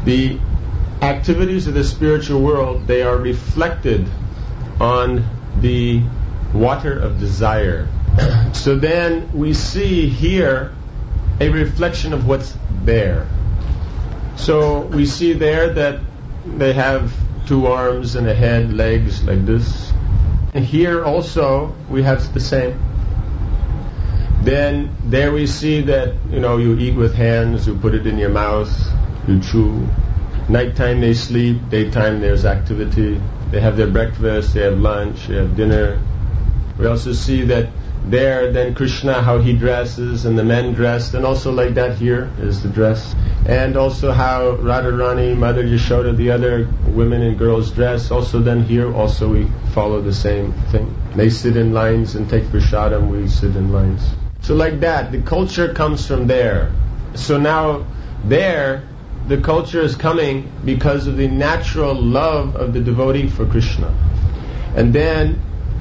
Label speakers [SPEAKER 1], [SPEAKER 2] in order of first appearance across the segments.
[SPEAKER 1] The activities of the spiritual world, they are reflected on the water of desire. So then we see here a reflection of what's there. So we see there that they have 2 arms and a head, legs like this. And here also we have the same. Then there we see that, you eat with hands, you put it in your mouth, you chew. Nighttime they sleep, daytime there's activity. They have their breakfast, they have lunch, they have dinner. We also see that there, then Krishna, how he dresses, and the men dressed, and also like that here is the dress. And also how Radharani, Mother Yashoda, the other women and girls dress. Also then here also we follow the same thing. They sit in lines and take prasadam, we sit in lines. So like that, the culture comes from there. So now there, the culture is coming because of the natural love of the devotee for Krishna. And then,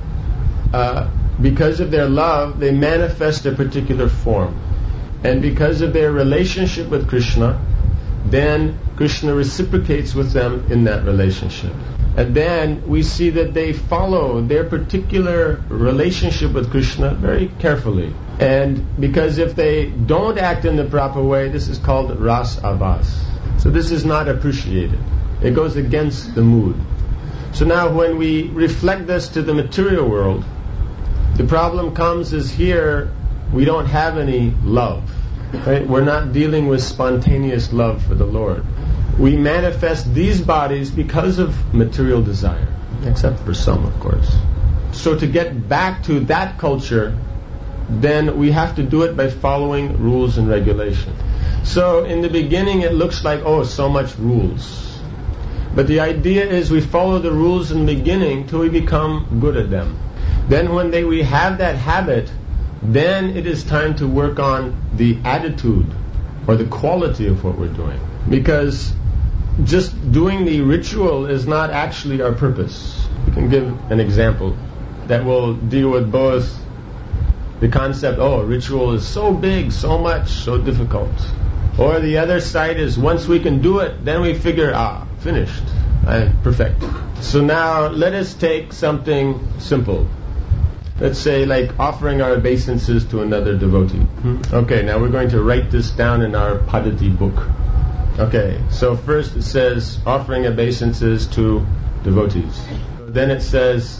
[SPEAKER 1] because of their love, they manifest a particular form. And because of their relationship with Krishna, then Krishna reciprocates with them in that relationship. And then we see that they follow their particular relationship with Krishna very carefully. And because if they don't act in the proper way, this is called ras abhas. So this is not appreciated. It goes against the mood. So now when we reflect this to the material world, the problem comes is here we don't have any love. Right? We're not dealing with spontaneous love for the Lord. We manifest these bodies because of material desire, except for some, of course. So to get back to that culture, then we have to do it by following rules and regulations. So in the beginning it looks like, so much rules. But the idea is we follow the rules in the beginning till we become good at them. Then when we have that habit, then it is time to work on the attitude or the quality of what we're doing. Because just doing the ritual is not actually our purpose. We can give an example that will deal with both the concept, ritual is so big, so much, so difficult. Or the other side is once we can do it, then we figure, finished, perfect. So now let us take something simple. Let's say like offering our obeisances to another devotee. Okay, now we're going to write this down in our Padati book. Okay, so first it says offering obeisances to devotees. Then it says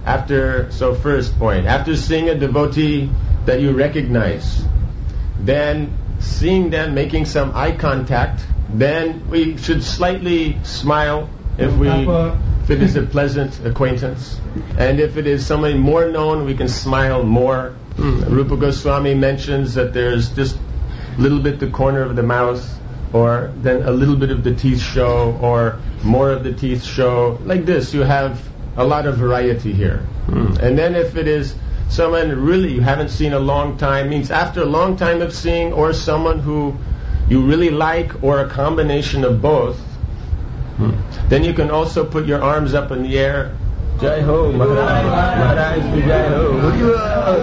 [SPEAKER 1] first point, after seeing a devotee that you recognize, then seeing them making some eye contact, then we should slightly smile if it is a pleasant acquaintance. And if it is somebody more known, we can smile more. Rupa Goswami mentions that there's just a little bit the corner of the mouth, or then a little bit of the teeth show, or more of the teeth show. Like this, you have a lot of variety here. And then if it is someone really you haven't seen a long time, means after a long time of seeing, or someone who you really like, or a combination of both, then you can also put your arms up in the air. Jai Ho, Maharaj, Maharaj, Jai Ho.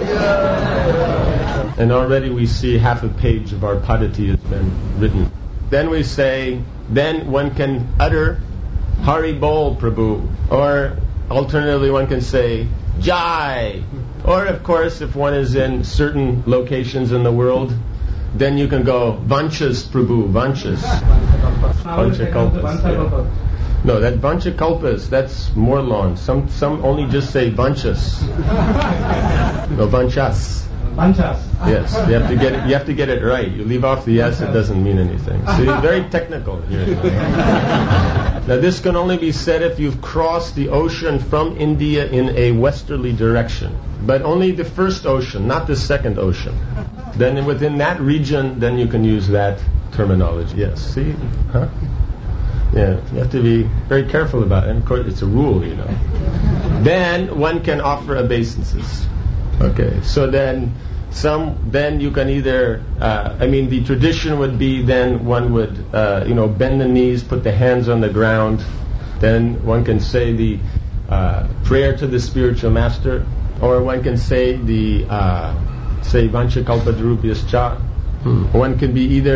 [SPEAKER 1] And already we see half a page of our Padati has been written. Then we say, then one can utter Hari Bol Prabhu, or alternatively one can say Jai. Or of course if one is in certain locations in the world, then you can go Vanchas Prabhu, Vanchas. Vanchakalpas. Yeah. No, that Vanchakalpas, that's more long. Some only just say Vanchas. No, Vanchas.
[SPEAKER 2] Vanchas.
[SPEAKER 1] Yes, you have to get it right. You leave off the S, it doesn't mean anything. So you're very technical here. Now this can only be said if you've crossed the ocean from India in a westerly direction. But only the first ocean, not the second ocean. Then within that region, then you can use that terminology. Yes, see? Huh? Yeah, you have to be very careful about it. And of course, it's a rule, Then one can offer obeisances. Okay, so then you can either, the tradition would be then one would, bend the knees, put the hands on the ground. Then one can say the prayer to the spiritual master, or one can say the Vanchakalpadrupyascha. One can be either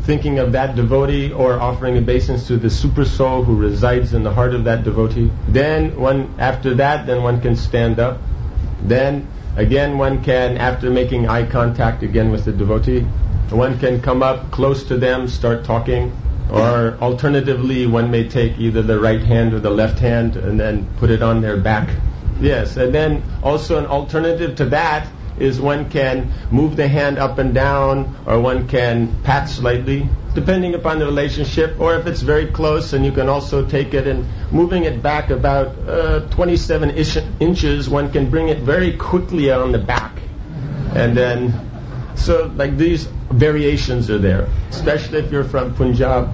[SPEAKER 1] thinking of that devotee or offering obeisance to the super soul who resides in the heart of that devotee. Then after that, one can stand up. Then again one can, after making eye contact again with the devotee, one can come up close to them, start talking. Or alternatively, one may take either the right hand or the left hand and then put it on their back. Yes, and then also an alternative to that is one can move the hand up and down, or one can pat slightly, depending upon the relationship. Or if it's very close, and you can also take it and moving it back about 27 inches, one can bring it very quickly on the back. And then, so like these variations are there, especially if you're from Punjab.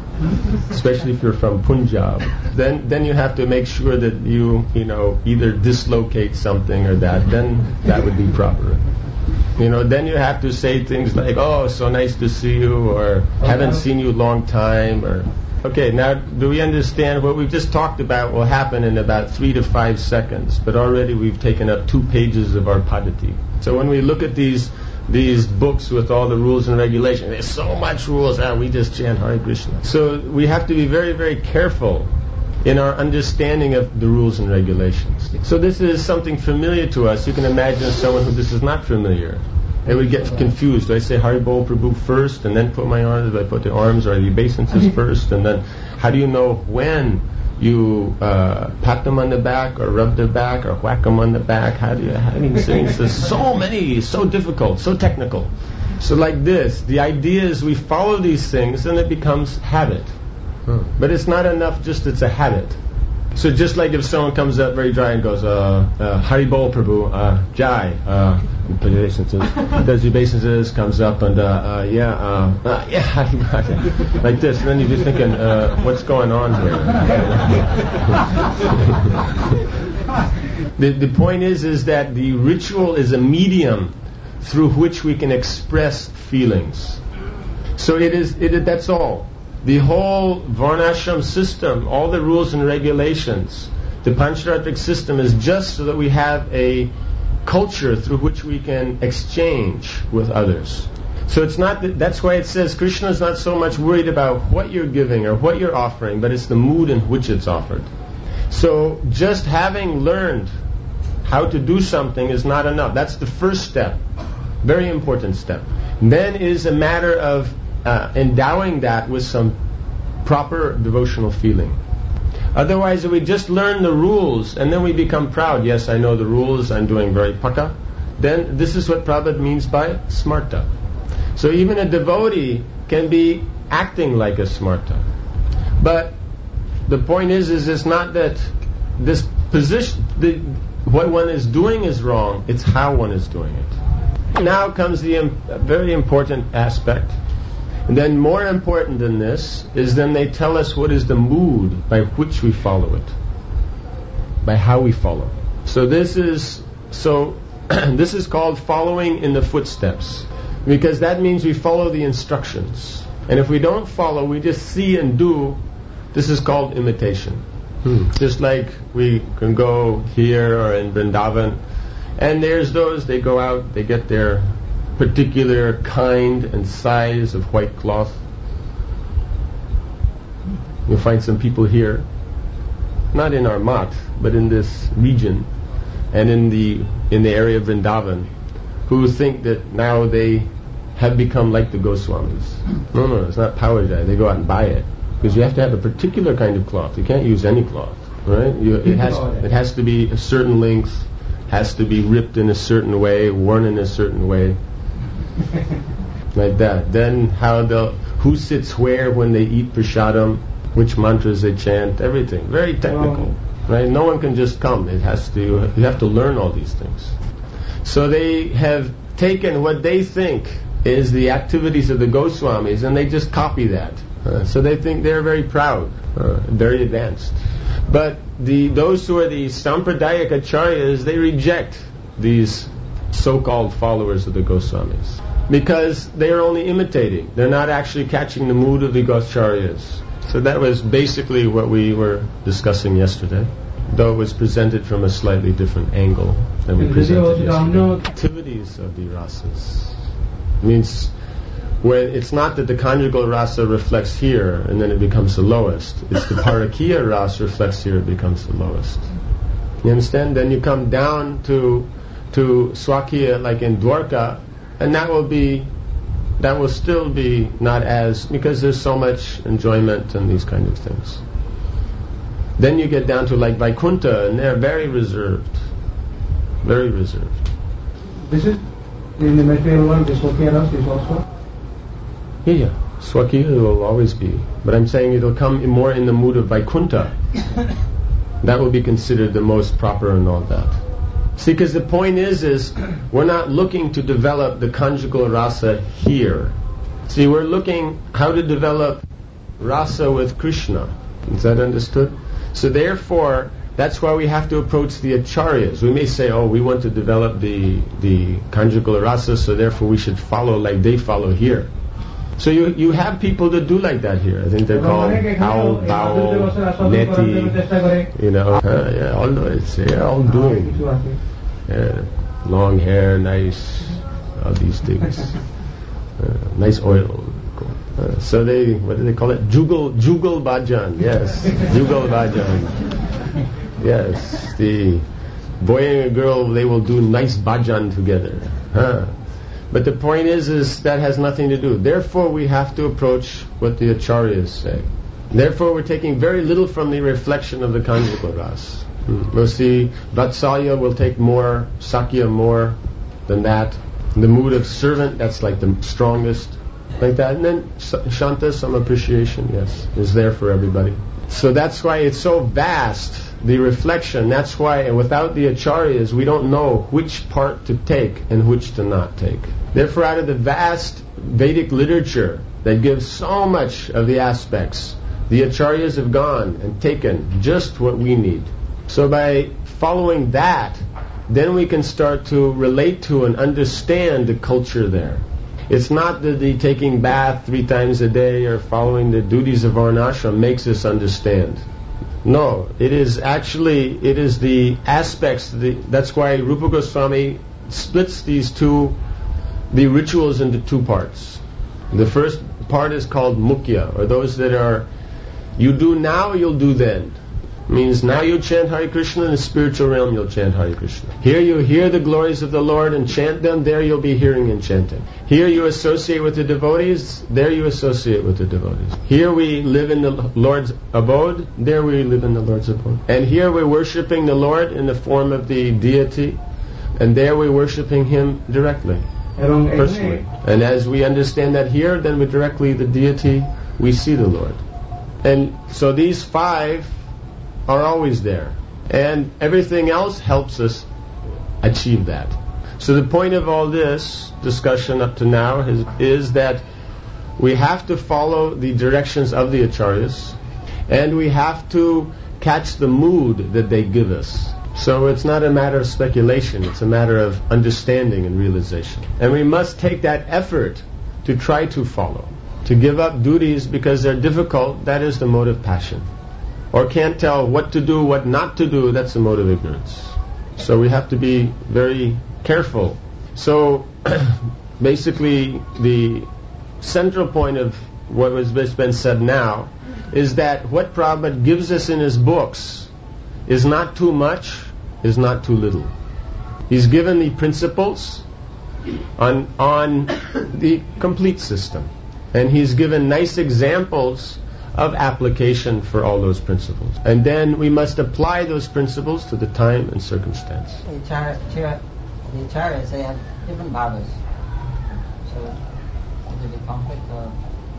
[SPEAKER 1] Then you have to make sure that you either dislocate something or that. Then that would be proper. Then you have to say things like, "Oh, so nice to see you," or "Haven't seen you long time," or okay. Now, do we understand what we've just talked about will happen in about 3 to 5 seconds? But already we've taken up 2 pages of our padati. So when we look at these books with all the rules and regulations, there's so much rules. We just chant Hare Krishna. So we have to be very, very careful in our understanding of the rules and regulations. So this is something familiar to us. You can imagine someone who this is not familiar. They would get confused. Do I say Hari Bol Prabhu first and then put my arms? Do I put the arms or the obeisances first? And then how do you know when you pat them on the back or rub their back or whack them on the back? How do you things? There's so many, so difficult, so technical. So like this, the idea is we follow these things and it becomes habit. But it's not enough just it's a habit. So just like if someone comes up very dry and goes, Hari Bol Prabhu, Jai, does obeisances, comes up and like this, and then you're just thinking, what's going on here? The point is that the ritual is a medium through which we can express feelings. So that's all. The whole Varnashram system, all the rules and regulations, the Pancharatric system is just so that we have a culture through which we can exchange with others. So it's not that's why it says Krishna is not so much worried about what you're giving or what you're offering, but it's the mood in which it's offered. So just having learned how to do something is not enough. That's the first step, very important step. Then is a matter of endowing that with some proper devotional feeling. Otherwise, if we just learn the rules and then we become proud, yes, I know the rules, I'm doing very paka, then this is what Prabhupada means by smarta. So even a devotee can be acting like a smarta. But the point is it's not that this position, what one is doing is wrong, it's how one is doing it. Now comes the very important aspect. And then more important than this is then they tell us what is the mood by which we follow it, by how we follow. So this is called following in the footsteps, because that means we follow the instructions. And if we don't follow, we just see and do, this is called imitation. Just like we can go here or in Vrindavan, and there's those, they go out, they get their particular kind and size of white cloth. You'll find some people here, not in our mat, but in this region and in the area of Vrindavan, who think that now they have become like the Goswamis. No, it's not power jai. They go out and buy it because you have to have a particular kind of cloth. You can't use any cloth, right? It has to be a certain length, has to be ripped in a certain way, worn in a certain way. Like that. Then who sits where when they eat prasadam, which mantras they chant, everything. Very technical. Right? No one can just come. You have to learn all these things. So they have taken what they think is the activities of the Goswamis and they just copy that. So they think they're very proud, very advanced. But those who are the Sampradayak Acharyas, they reject these so-called followers of the Goswamis because they are only imitating. They're not actually catching the mood of the Gosacharyas. So that was basically what we were discussing yesterday, though it was presented from a slightly different angle than we presented yesterday. Activities of the rasas means Where it's not that the conjugal rasa reflects here and then it becomes the lowest. It's the parakiya rasa reflects here, it becomes the lowest. You understand? Then you come down to swakiya, like in Dwarka, and that will still be not as, because there's so much enjoyment and these kind of things. Then you get down to like Vaikuntha, and they're very reserved. Very reserved.
[SPEAKER 2] This is in the material world, the Swakiya rasa is also?
[SPEAKER 1] Yeah. Swakiya will always be. But I'm saying it'll come more in the mood of Vaikuntha. That will be considered the most proper and all that. See, because the point is we're not looking to develop the conjugal rasa here. See, we're looking how to develop rasa with Krishna. Is that understood? So therefore, that's why we have to approach the acharyas. We may say, we want to develop the conjugal rasa, so therefore we should follow like they follow here. So you have people that do like that here. I think they're called Howl, Bowel, Neti, all those. They're all doing. Long hair, nice, all these things. Nice oil. So they, what do they call it? Jugal Bhajan. Yes, Jugal Bhajan. Yes, the boy and a girl, they will do nice bhajan together. But the point is that has nothing to do. Therefore, we have to approach what the acharyas say. Therefore, we're taking very little from the reflection of the conjugal rasa. We'll see Vatsalya will take more, Sakya more than that. The mood of servant, that's like the strongest, like that. And then Shanta, some appreciation, yes, is there for everybody. So that's why it's so vast, the reflection. That's why without the acharyas, we don't know which part to take and which to not take. Therefore, out of the vast Vedic literature that gives so much of the aspects, the acharyas have gone and taken just what we need. So by following that, then we can start to relate to and understand the culture there. It's not that the taking bath 3 times a day or following the duties of varnashram makes us understand. No, it is the aspects, that's why Rupa Goswami splits the rituals into 2 parts. The first part is called Mukhya, or those that are, you do now, you'll do then. Means now you chant Hare Krishna, in the spiritual realm you'll chant Hare Krishna. Here you hear the glories of the Lord and chant them, there you'll be hearing and chanting. Here you associate with the devotees, there you associate with the devotees. Here we live in the Lord's abode, there we live in the Lord's abode. And here we're worshipping the Lord in the form of the deity, and there we're worshipping Him directly, personally. And as we understand that here, then we directly, the deity, we see the Lord. And so these 5 are always there, and everything else helps us achieve that. So the point of all this discussion up to now is that we have to follow the directions of the acharyas, and we have to catch the mood that they give us. So it's not a matter of speculation, it's a matter of understanding and realization. And we must take that effort to try to follow. To give up duties because they're difficult, that is the mode of passion. Or can't tell what to do, what not to do, that's the mode of ignorance. So we have to be very careful. So basically the central point of what has been said now is that what Prabhupada gives us in his books is not too much, is not too little. He's given the principles on the complete system. And he's given nice examples of application for all those principles. And then we must apply those principles to the time and circumstance.
[SPEAKER 3] The acharyas, they have different bhavas. So, is there a conflict or...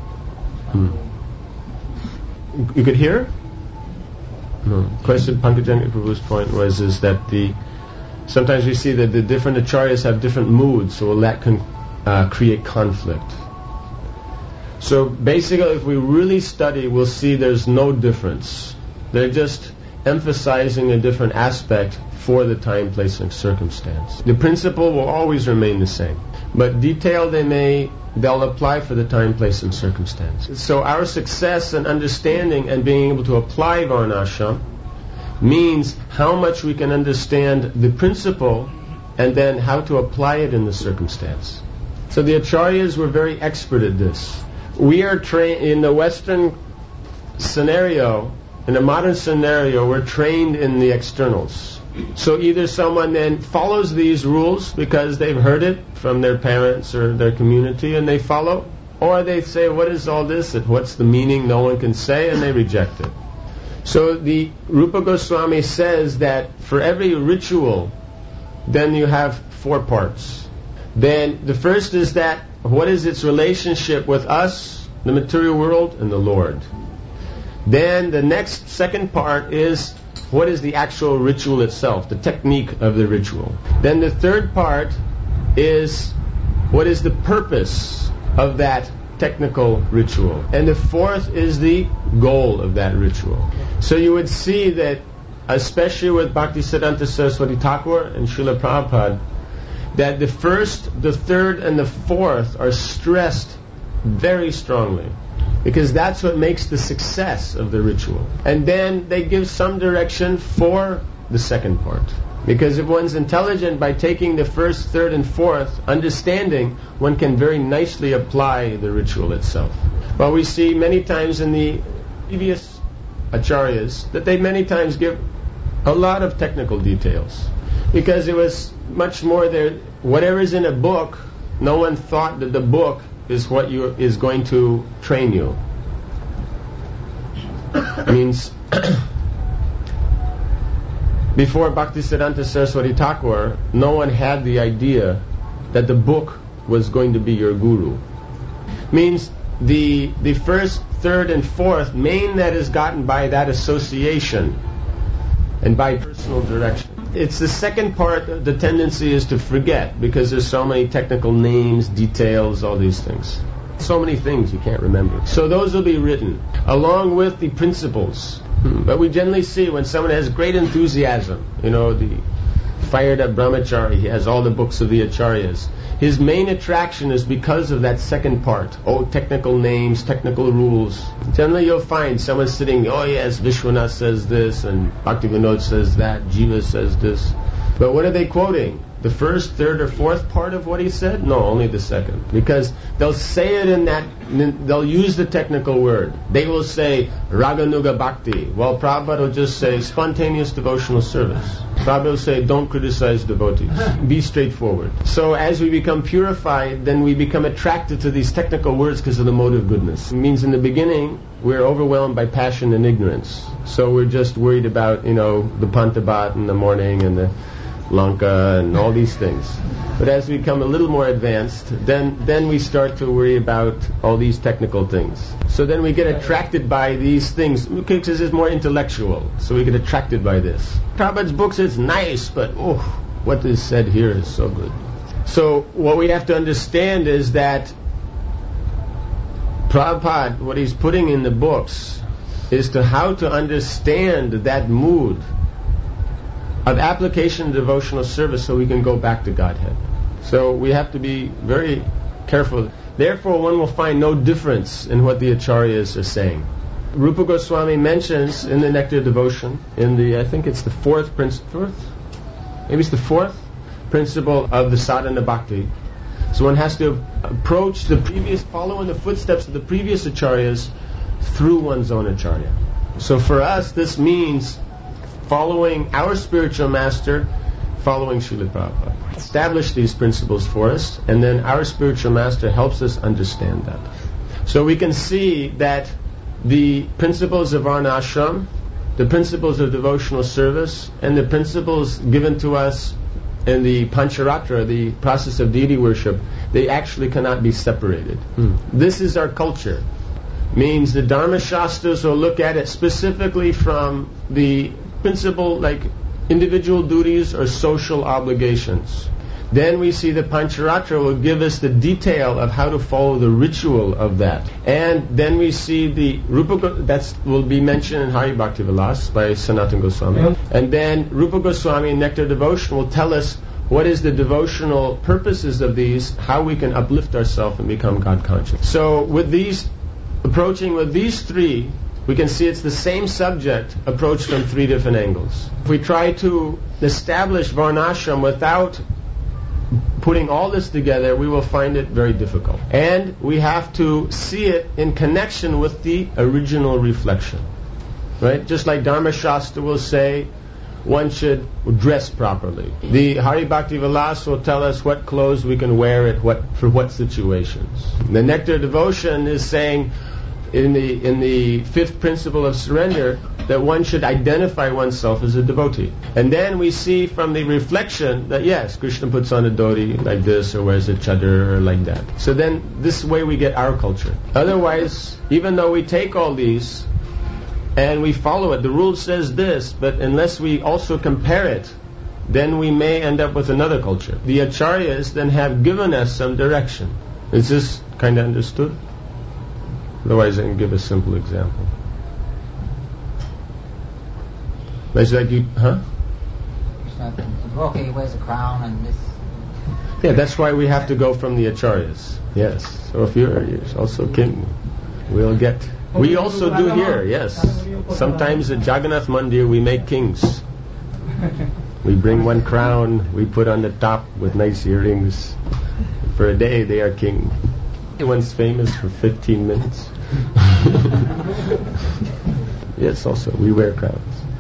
[SPEAKER 1] You could hear? No. Question Pankajanga Prabhu's point is that sometimes we see that the different acharyas have different moods, so that can create conflict. So basically, if we really study, we'll see there's no difference. They're just emphasizing a different aspect for the time, place, and circumstance. The principle will always remain the same, but detail they'll apply for the time, place, and circumstance. So our success and understanding and being able to apply Varnashram means how much we can understand the principle and then how to apply it in the circumstance. So the acharyas were very expert at this. We are trained in the Western scenario, in a modern scenario, we're trained in the externals. So either someone then follows these rules because they've heard it from their parents or their community and they follow, or they say, what is all this? What's the meaning? No one can say, and they reject it. So the Rupa Goswami says that for every ritual, then you have 4 parts. Then the first is that what is its relationship with us, the material world, and the Lord. Then the second part is what is the actual ritual itself, the technique of the ritual. Then the third part is what is the purpose of that technical ritual. And the fourth is the goal of that ritual. So you would see that, especially with Bhaktisiddhanta Saraswati Thakur and Srila Prabhupada, that the first, the third, and the fourth are stressed very strongly, because that's what makes the success of the ritual. And then they give some direction for the second part. Because if one's intelligent, by taking the first, third, and fourth, understanding, one can very nicely apply the ritual itself. Well, we see many times in the previous acharyas that they many times give a lot of technical details. Because it was much more there, whatever is in a book, no one thought that the book is what is going to train you. Means before Bhaktisiddhanta Saraswati Thakur, no one had the idea that the book was going to be your guru. Means the first, third, and fourth, main that is gotten by that association and by personal direction. It's the second part, the tendency is to forget, because there's so many technical names, details, all these things. So many things you can't remember. So those will be written, along with the principles. But we generally see when someone has great enthusiasm, the fired up brahmachari, he has all the books of the acharyas. His main attraction is because of that second part. Technical names, technical rules. Generally you'll find someone sitting, yes, Vishwanath says this, and Bhaktivinoda says that, Jiva says this. But what are they quoting? The first, third, or fourth part of what he said? No, only the second. Because they'll say it in that, they'll use the technical word. They will say Raganuga Bhakti, while Prabhupada will just say spontaneous devotional service. Prabhupada will say, don't criticize devotees. Be straightforward. So as we become purified, then we become attracted to these technical words because of the motive goodness. It means in the beginning, we're overwhelmed by passion and ignorance. So we're just worried about, the Pantabat in the morning and the Lanka and all these things. But as we become a little more advanced, then we start to worry about all these technical things. So then we get attracted by these things because it's more intellectual. So we get attracted by this. Prabhupada's books is nice, but what is said here is so good. So what we have to understand is that Prabhupada, what he's putting in the books, is to how to understand that mood of application of devotional service so we can go back to Godhead. So we have to be very careful. Therefore, one will find no difference in what the acharyas are saying. Rupa Goswami mentions in the Nectar of Devotion, I think it's the fourth principle of the sadhana bhakti. So one has to approach follow in the footsteps of the previous acharyas through one's own acharya. So for us, this means following our spiritual master, following Srila Prabhupada. Establish these principles for us, and then our spiritual master helps us understand that. So we can see that the principles of Varna Ashram, the principles of devotional service, and the principles given to us in the Pancharatra, the process of deity worship, they actually cannot be separated. This is our culture. Means the Dharma Shastras will look at it specifically from the principle like individual duties or social obligations. Then we see the Pancharatra will give us the detail of how to follow the ritual of that. And then we see the Rupa, that will be mentioned in Hari Bhakti Vilas by Sanatana Goswami. And then Rupa Goswami in Nectar Devotion will tell us what is the devotional purposes of these, how we can uplift ourselves and become God conscious. So approaching with these three, we can see it's the same subject approached from three different angles. If we try to establish Varnashram without putting all this together, we will find it very difficult. And we have to see it in connection with the original reflection. Right? Just like Dharma Shastra will say, one should dress properly. The Hari Bhakti Vilas will tell us what clothes we can wear for what situations. The Nectar Devotion is saying in the fifth principle of surrender that one should identify oneself as a devotee. And then we see from the reflection that yes, Krishna puts on a dhoti like this or wears a chadar or like that. So then this way we get our culture. Otherwise, even though we take all these and we follow it, the rule says this, but unless we also compare it, then we may end up with another culture. The Acharyas then have given us some direction. Is this kind of understood? Otherwise I can give a simple example. It's like you,
[SPEAKER 3] Okay, he wears a crown and this.
[SPEAKER 1] Yeah, that's why we have to go from the Acharyas. Yes. So if you're also king, we'll get... We also do here, yes. Sometimes at Jagannath Mandir we make kings. We bring one crown, we put on the top with nice earrings. For a day they are king. One's famous for 15 minutes. Yes, also, we wear crowns.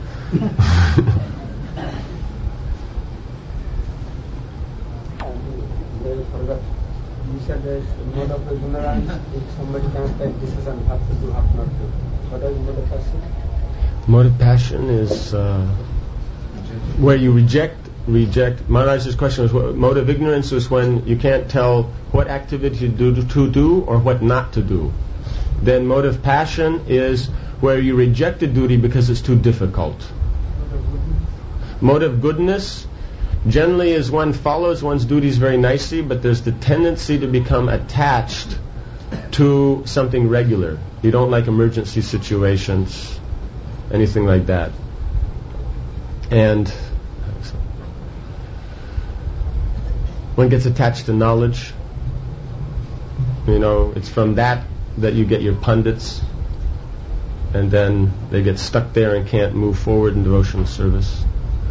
[SPEAKER 2] You said there is mode of ignorance. If somebody can take decision, have to do, have not to. What is mode of passion?
[SPEAKER 1] Mode of passion is where you reject. Maharaj's question was, mode of ignorance is when you can't tell what activity to do or what not to do. Then mode of passion is where you reject a duty because it's too difficult. Mode of goodness generally is one follows one's duties very nicely, but there's the tendency to become attached to something regular. You don't like emergency situations, anything like that. And one gets attached to knowledge. It's from that you get your pundits, and then they get stuck there and can't move forward in devotional service.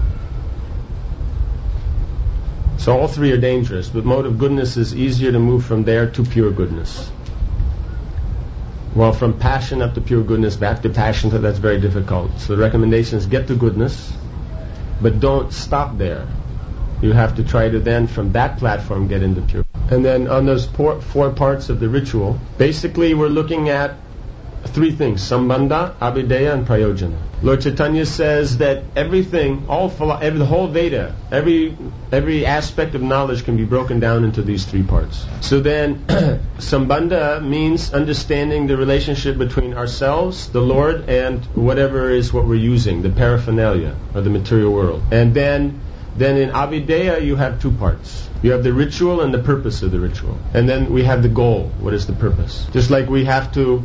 [SPEAKER 1] So all three are dangerous, but mode of goodness is easier to move from there to pure goodness. While from passion up to pure goodness, back to passion, that's very difficult. So the recommendation is get to goodness, but don't stop there. You have to try to then, from that platform, get into pure. And then on those four parts of the ritual, basically we're looking at three things: Sambandha, Abhideya, and Prayojana. Lord Chaitanya says that everything, the whole Veda, every aspect of knowledge can be broken down into these three parts. So then, Sambandha means understanding the relationship between ourselves, the Lord, and whatever is what we're using, the paraphernalia, or the material world. And then in Abhideya you have two parts. You have the ritual and the purpose of the ritual. And then we have the goal. What is the purpose? Just like we have to...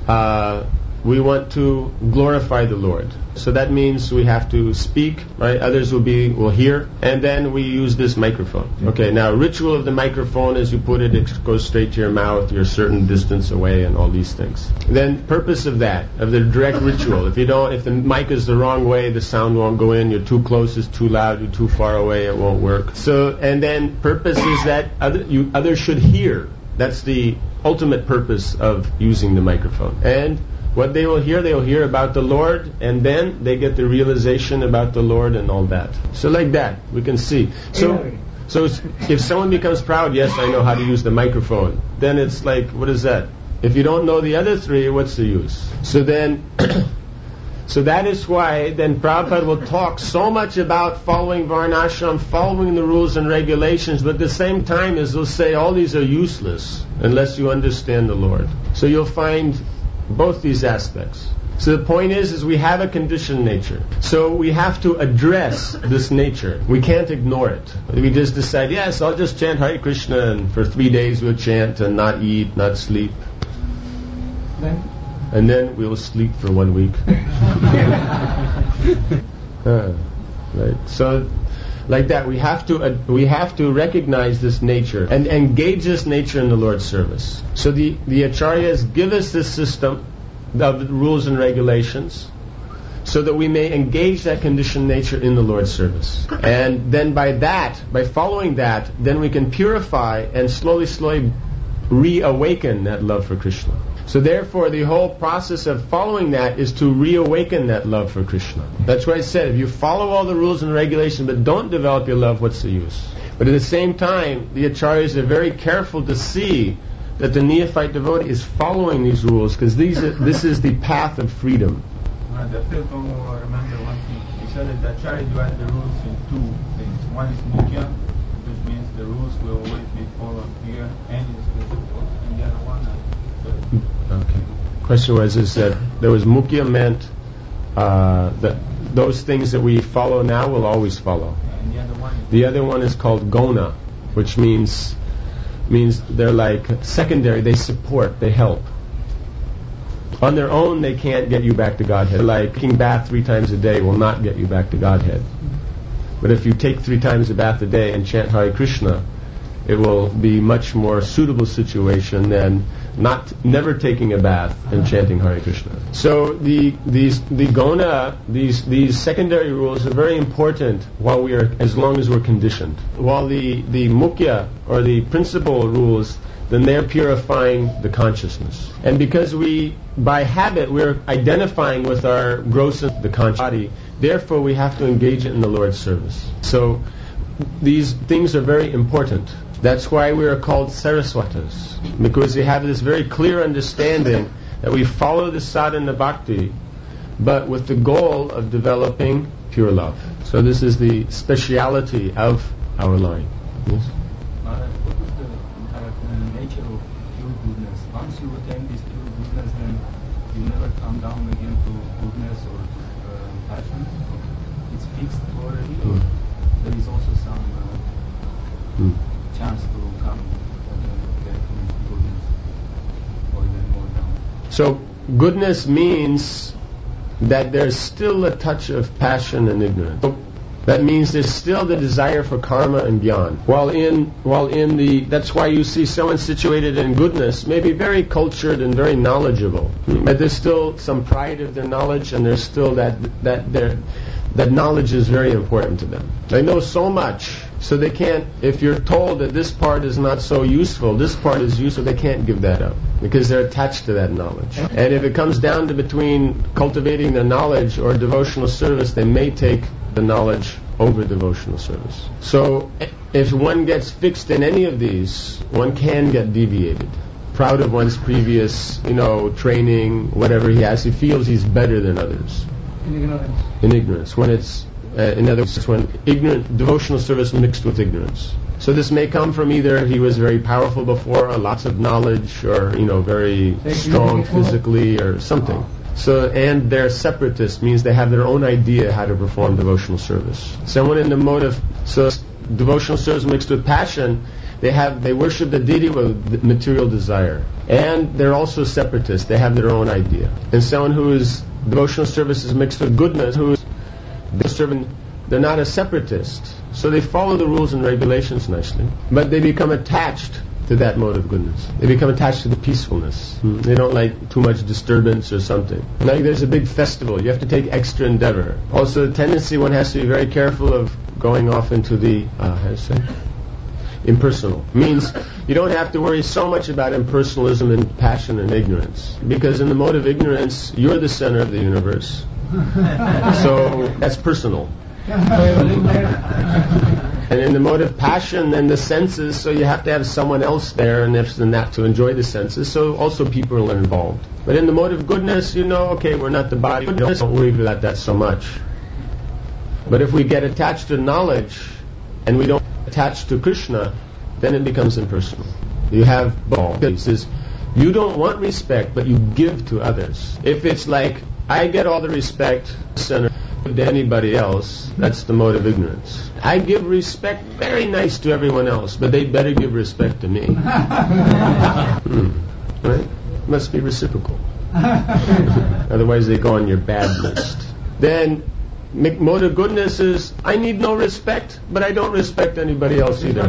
[SPEAKER 1] we want to glorify the Lord. So that means we have to speak, right? Others will hear, and then we use this microphone. Okay, now ritual of the microphone, as you put it goes straight to your mouth, you're a certain distance away, and all these things. Then purpose of the direct ritual. If the mic is the wrong way, the sound won't go in. You're too close, it's too loud. You're too far away, it won't work. So, and then purpose is that others should hear. That's the ultimate purpose of using the microphone. And what they will hear about the Lord, and then they get the realization about the Lord and all that. So like that, we can see. So if someone becomes proud, yes, I know how to use the microphone, then it's like, what is that? If you don't know the other three, what's the use? So then, so that is why then Prabhupada will talk so much about following Varnashram, following the rules and regulations, but at the same time as they'll say all these are useless unless you understand the Lord. So you'll find both these aspects. So the point is we have a conditioned nature. So we have to address this nature. We can't ignore it. We just decide, yes, I'll just chant Hare Krishna, and for 3 days we'll chant and not eat, not sleep. And then we'll sleep for 1 week. Right. So like that, we have to recognize this nature and engage this nature in the Lord's service. So the Acharyas give us this system of rules and regulations, so that we may engage that conditioned nature in the Lord's service. And then by following that, then we can purify and slowly reawaken that love for Krishna. So therefore, the whole process of following that is to reawaken that love for Krishna. That's why I said, if you follow all the rules and regulations but don't develop your love, what's the use? But at the same time, the acharyas are very careful to see that the neophyte devotee is following these rules, because this is the path of freedom.
[SPEAKER 4] The fifth one will remember one thing. He said that the acharya divides the rules in two things. One is mukhya, which means the rules will always be followed here and in specific. And the other one
[SPEAKER 1] Okay. Question was that there was mukhya meant that those things that we follow now will always follow.
[SPEAKER 4] And
[SPEAKER 1] the other one is called gona, which means they're like secondary. They support, they help. On their own, they can't get you back to Godhead. Like taking bath 3 times a day will not get you back to Godhead. But if you take 3 times a bath a day and chant Hare Krishna, it will be much more suitable situation than never taking a bath and chanting Hare Krishna. So these secondary rules are very important as long as we're conditioned. While the mukhya or the principal rules, then they're purifying the consciousness. And because by habit, we're identifying with our gross the conscious body, therefore we have to engage it in the Lord's service. So these things are very important. That's why we are called Saraswatas, because we have this very clear understanding that we follow the sadhana bhakti, but with the goal of developing pure love. So this is the speciality of our line. Yes?
[SPEAKER 4] what is the nature of pure goodness? Once you attain this pure goodness, then you never come down again to goodness or passion? It's fixed already, or there is also some chance to come back to goodness, or then more down?
[SPEAKER 1] So goodness means that there's still a touch of passion and ignorance. That means there's still the desire for karma and gyan. That's why you see someone situated in goodness, maybe very cultured and very knowledgeable, but there's still some pride of their knowledge, and there's still that knowledge is very important to them. They know so much, so they can't, if you're told that this part is not so useful, this part is useful, they can't give that up, because they're attached to that knowledge. And if it comes down to between cultivating their knowledge or devotional service, they may take the knowledge over devotional service. So if one gets fixed in any of these, one can get deviated. Proud of one's previous, training, whatever he has, he feels he's better than others. In ignorance. When it's, in other words, when devotional service mixed with ignorance. So this may come from either he was very powerful before, or lots of knowledge, or very strong physically, or something. So, and they're separatists, means they have their own idea how to perform devotional service. Someone in the mode of devotional service mixed with passion, they worship the deity with material desire, and they're also separatists. They have their own idea. And someone who is devotional service is mixed with goodness, they're not a separatist, so they follow the rules and regulations nicely, but they become attached to that mode of goodness. They become attached to the peacefulness. They don't like too much disturbance or something. Like there's a big festival, you have to take extra endeavor. Also the tendency, one has to be very careful of going off into the, impersonal. Means you don't have to worry so much about impersonalism and passion and ignorance. Because in the mode of ignorance, you're the center of the universe. So that's personal. And in the mode of passion and the senses, so you have to have someone else there and this and that to enjoy the senses, so also people are involved. But in the mode of goodness, okay, we're not the body, don't worry about that so much. But if we get attached to knowledge and we don't attach to Krishna, then it becomes impersonal. You have both. It says, you don't want respect, but you give to others. If it's like, I get all the respect to anybody else, that's the mode of ignorance. I give respect very nice to everyone else, but they better give respect to me. Right? Must be reciprocal. Otherwise they go on your bad list. Then mode of goodness is, I need no respect, but I don't respect anybody else either.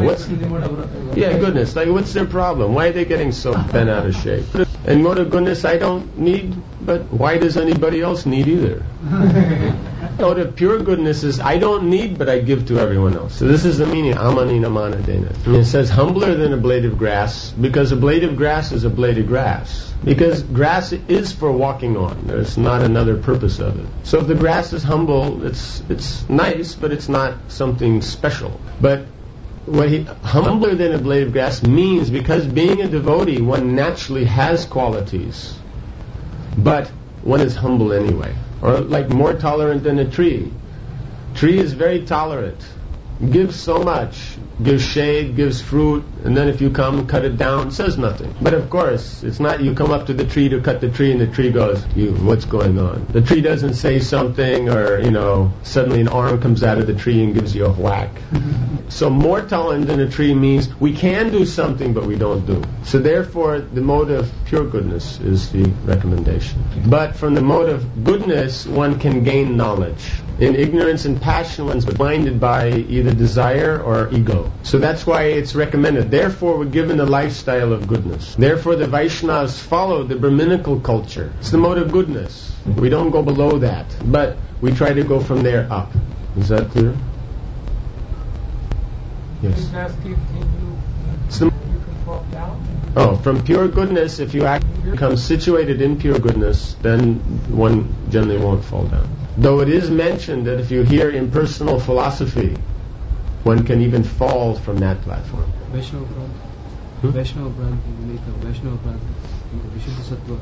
[SPEAKER 1] Goodness. Like, what's their problem? Why are they getting so bent out of shape? And mode of goodness, I don't need but why does anybody else need either? Out of pure goodness is, I don't need, but I give to everyone else. So this is the meaning, amani namana dena. And it says, humbler than a blade of grass, because a blade of grass is a blade of grass. Because grass is for walking on. There's not another purpose of it. So if the grass is humble, it's nice, but it's not something special. But humbler than a blade of grass means, because being a devotee, one naturally has qualities, but one is humble anyway. Or like more tolerant than a tree. Tree is very tolerant, gives so much, gives shade, gives fruit, and then if you come cut it down, says nothing. But of course, it's not you come up to the tree to cut the tree and the tree goes, what's going on? The tree doesn't say something, or suddenly an arm comes out of the tree and gives you a whack. So more tolerant than a tree means we can do something, but we don't do. So therefore, the mode of pure goodness is the recommendation. But from the mode of goodness, one can gain knowledge. In ignorance and passion, one's blinded by either desire or ego. So that's why it's recommended. Therefore, we're given a lifestyle of goodness. Therefore, the Vaishnavas follow the Brahminical culture. It's the mode of goodness. We don't go below that, but we try to go from there up. Is that clear? Yes.
[SPEAKER 2] You can fall down.
[SPEAKER 1] From pure goodness, if you become situated in pure goodness, then one generally won't fall down. Though it is mentioned that if you hear impersonal philosophy, one can even fall from that platform.
[SPEAKER 5] Vaishnava Pranta, Vishuddha Sattva.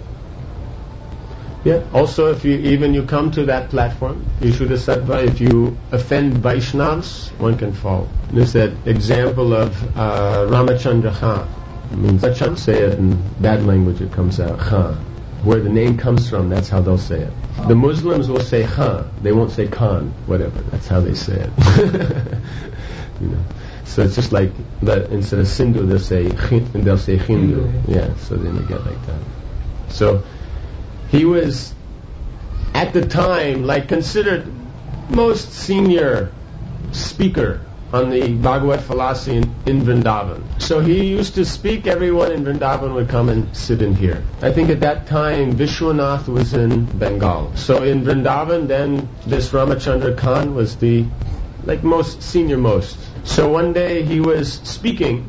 [SPEAKER 1] Yeah. Also, if you come to that platform, Vishuddha Sattva, if you offend Vaishnavas, one can fall. There's that example of Ramachandra Khan. Means Ramachandra, say it in bad language, it comes out Khan. Where the name comes from, that's how they'll say it. The Muslims will say Khan, they won't say Khan, whatever. That's how they say it. So it's just like that. Instead of Sindhu, they'll say Hindu. Yeah, so then they get like that. So he was at the time considered most senior speaker on the Bhagavad philosophy in Vrindavan. So he used to speak, everyone in Vrindavan would come and sit in here. I think at that time Vishwanath was in Bengal. So in Vrindavan then this Ramachandra Khan was the most senior most. So one day he was speaking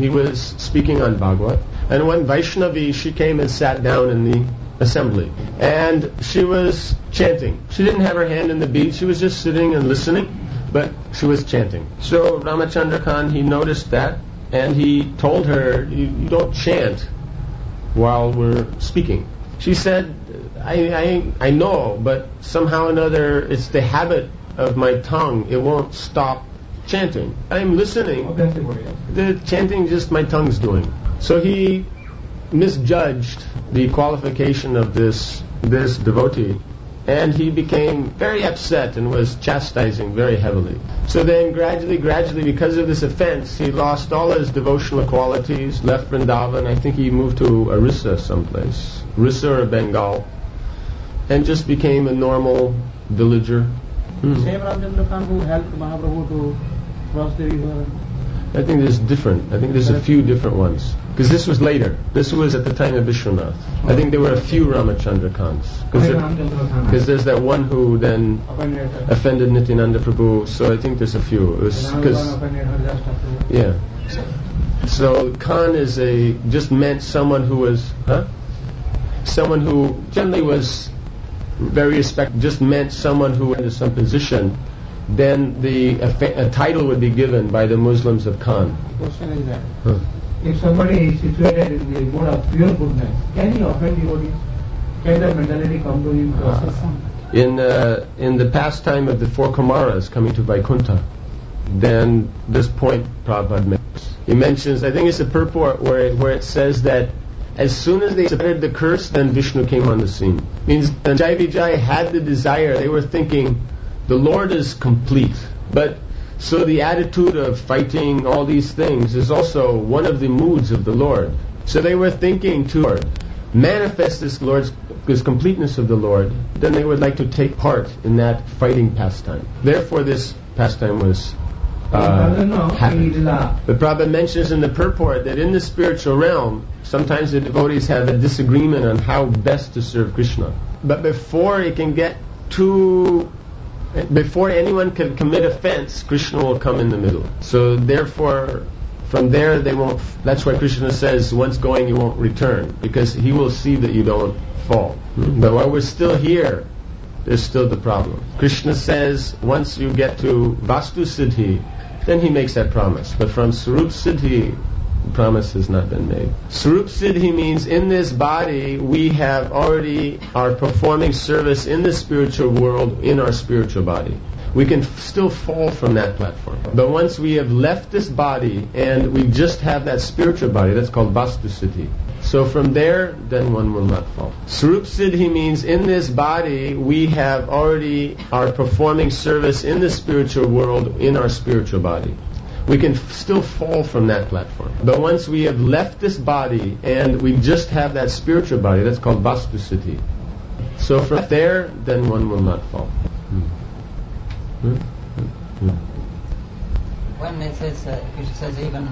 [SPEAKER 1] on Bhagavad, and when Vaishnavi, she came and sat down in the assembly, and she was chanting. She didn't have her hand in the bead, she was just sitting and listening, but she was chanting. So Ramachandra Khan, he noticed that, and he told her, you don't chant while we're speaking. She said, I know, but somehow or another it's the habit of my tongue, it won't stop chanting. I'm listening, the chanting just my tongue's doing. So he misjudged the qualification of this devotee, and he became very upset and was chastising very heavily. So then gradually, because of this offense, he lost all his devotional qualities, left Vrindavan. I think he moved to Orissa someplace, Orissa or Bengal, and just became a normal villager.
[SPEAKER 2] Same Ramachandra Khan who helped Mahaprabhu to cross the river.
[SPEAKER 1] I think there's a few different ones. Because this was later. This was at the time of Vishwanath. I think there were a few Ramachandra Khans. Because there's that one who then offended Nityananda Prabhu. So I think there's a few. It was yeah. So Khan just meant someone who was someone who generally was very respected. Just meant someone who had some position. Then a title would be given by the Muslims of Khan.
[SPEAKER 2] The question is that if somebody is situated in the mode of pure goodness, can he offend devotees? Can that mentality come to him?
[SPEAKER 1] In the pastime of the four Kumaras coming to Vaikuntha, then this point Prabhupada makes. He mentions, I think it's a purport where it says that as soon as they spread the curse, then Vishnu came on the scene. Means Jai Vijay had the desire, they were thinking, the Lord is complete. But so the attitude of fighting all these things is also one of the moods of the Lord. So they were thinking to manifest this completeness of the Lord, then they would like to take part in that fighting pastime. Therefore this pastime was The Prabhupada mentions in the purport that in the spiritual realm, sometimes the devotees have a disagreement on how best to serve Krishna. But before anyone can commit offense, Krishna will come in the middle. So therefore, from there they won't. That's why Krishna says, once going you won't return, because he will see that you don't fall. But while we're still here, there's still the problem. Krishna says, once you get to Vastu Siddhi, then he makes that promise. But from Sarup Siddhi, the promise has not been made. Sarup Siddhi means in this body we have already are performing service in the spiritual world in our spiritual body. We can still fall from that platform. But once we have left this body and we just have that spiritual body, that's called Vastu Siddhi. So from there, then one will not fall. Sarup Siddhi means in this body we have already are performing service in the spiritual world in our spiritual body. We can still fall from that platform. But once we have left this body and we just have that spiritual body, that's called Vastu Siddhi. So from there, then one will not fall.
[SPEAKER 3] When it says, Krishna says even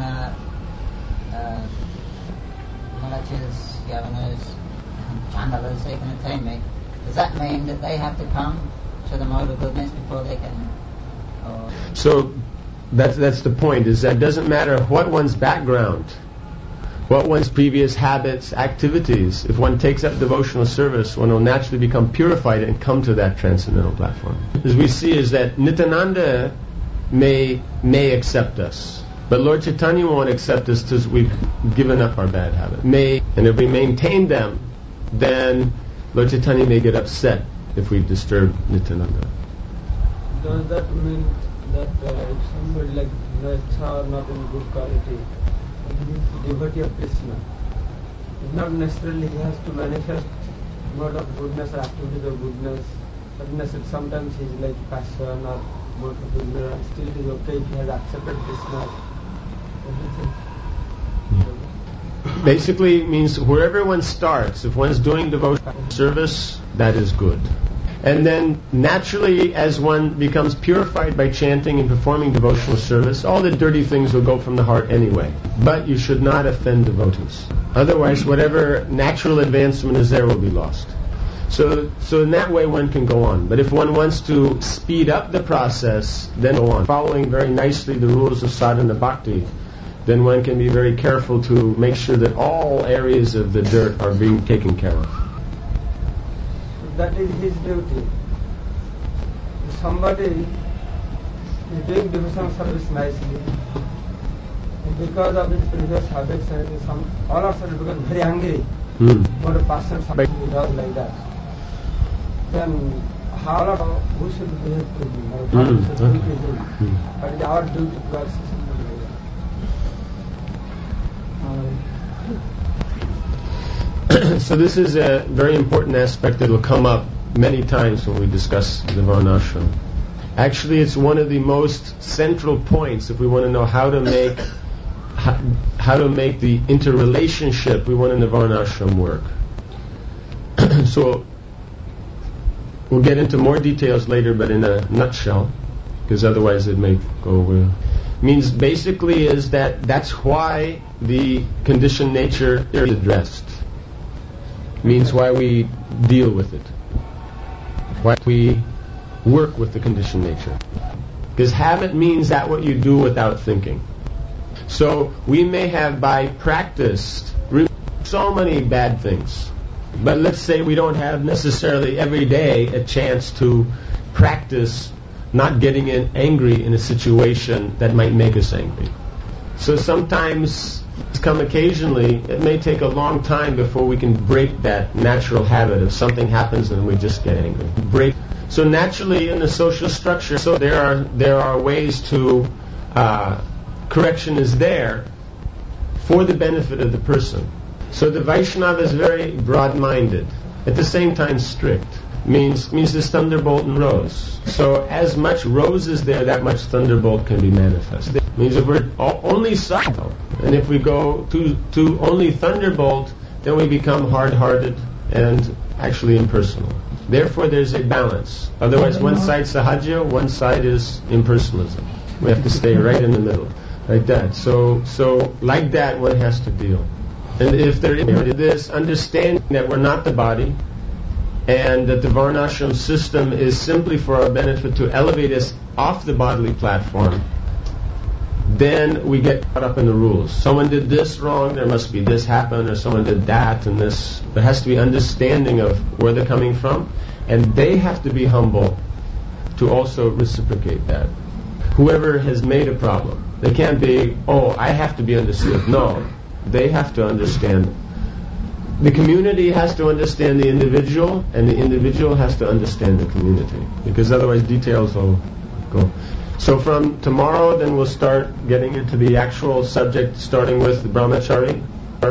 [SPEAKER 3] Malachas, Governors, Chandalas, they can attain me, does that mean that they have to come to the mode of goodness before they can?
[SPEAKER 1] So that's the point, is that it doesn't matter what one's background, what one's previous habits, activities. If one takes up devotional service, one will naturally become purified and come to that transcendental platform. As we see is that Nityananda may accept us, but Lord Chaitanya won't accept us because we've given up our bad habits. And if we maintain them, then Lord Chaitanya may get upset if we disturb Nityananda.
[SPEAKER 2] Does that mean that if somebody like Nacha not in good quality, devotee of Krishna, not necessarily he has to manifest mode of goodness or activities of goodness, but sometimes he is like passion or mode of ignorance, still it is okay if he has accepted Krishna.
[SPEAKER 1] Basically, it means wherever one starts, if one is doing devotional service, that is good. And then naturally, as one becomes purified by chanting and performing devotional service, all the dirty things will go from the heart anyway. But you should not offend devotees. Otherwise, whatever natural advancement is there will be lost. So in that way one can go on. But if one wants to speed up the process, then go on. Following very nicely the rules of sadhana bhakti, then one can be very careful to make sure that all areas of the dirt are being taken care of.
[SPEAKER 2] That is his duty. If somebody is doing devotional service nicely, and because of his previous habits and all of a sudden becomes very angry, for a person something he does like that, then who should behave to him? Or how should do to him? But it is our duty to assist him like that.
[SPEAKER 1] So this is a very important aspect that will come up many times when we discuss the Varnashram. Actually, it's one of the most central points if we want to know how to make the interrelationship we want in the Varnashram work. So we'll get into more details later, but in a nutshell, because otherwise it may go over. Means basically is that's why the conditioned nature is addressed. Means why we deal with it, why we work with the conditioned nature. Because habit means that what you do without thinking. So we may have by practice so many bad things, but let's say we don't have necessarily every day a chance to practice not getting angry in a situation that might make us angry. So sometimes, occasionally, it may take a long time before we can break that natural habit of something happens and we just get angry. So naturally in the social structure, so there are ways to correction is there for the benefit of the person. So the Vaishnava is very broad-minded, at the same time strict. Means this thunderbolt and rose. So as much rose is there, that much thunderbolt can be manifested. Means if we're only subtle, and if we go to only thunderbolt, then we become hard-hearted and actually impersonal. Therefore there's a balance. Otherwise one side sahaja, one side is impersonalism. We have to stay right in the middle, like that. So like that, one has to deal. And if there is this understanding that we're not the body, and that the Varnashram system is simply for our benefit to elevate us off the bodily platform, then we get caught up in the rules. Someone did this wrong, there must be this happen, or someone did that and this. There has to be understanding of where they're coming from, and they have to be humble to also reciprocate that. Whoever has made a problem, they can't be, I have to be understood. No, they have to understand. The community has to understand the individual, and the individual has to understand the community, because otherwise details will go. So from tomorrow, then we'll start getting into the actual subject, starting with the brahmacharya,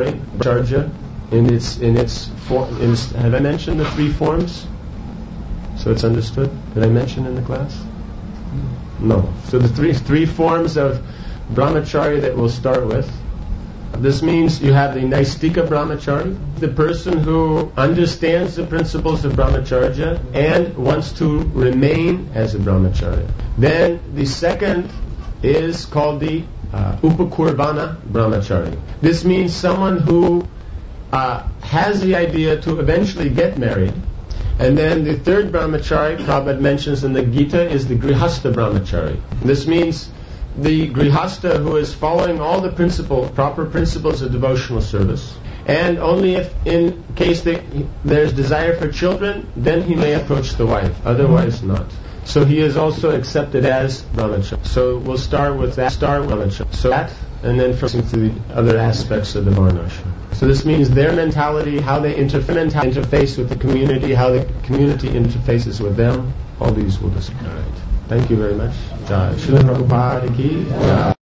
[SPEAKER 1] in its form. Have I mentioned the 3 forms? So it's understood. Did I mention in the class? No. So the three forms of brahmacharya that we'll start with. This means you have the Naistika brahmachari, the person who understands the principles of brahmacharya and wants to remain as a brahmacharya. Then the second is called the Upakurvana brahmachari. This means someone who has the idea to eventually get married. And then the third brahmachari, Prabhupada mentions in the Gita, is the Grihastha brahmachari. This means the Grihastha who is following all the proper principles of devotional service, and only if in case there's desire for children, then he may approach the wife, otherwise not. So he is also accepted as brahmacharya. So we'll start with that, So that, and then proceed to the other aspects of the varnashram. So this means their mentality, how they interface with the community, how the community interfaces with them, all these we'll discuss. Thank you very much. Jai Srila Prabhupada ki Jai.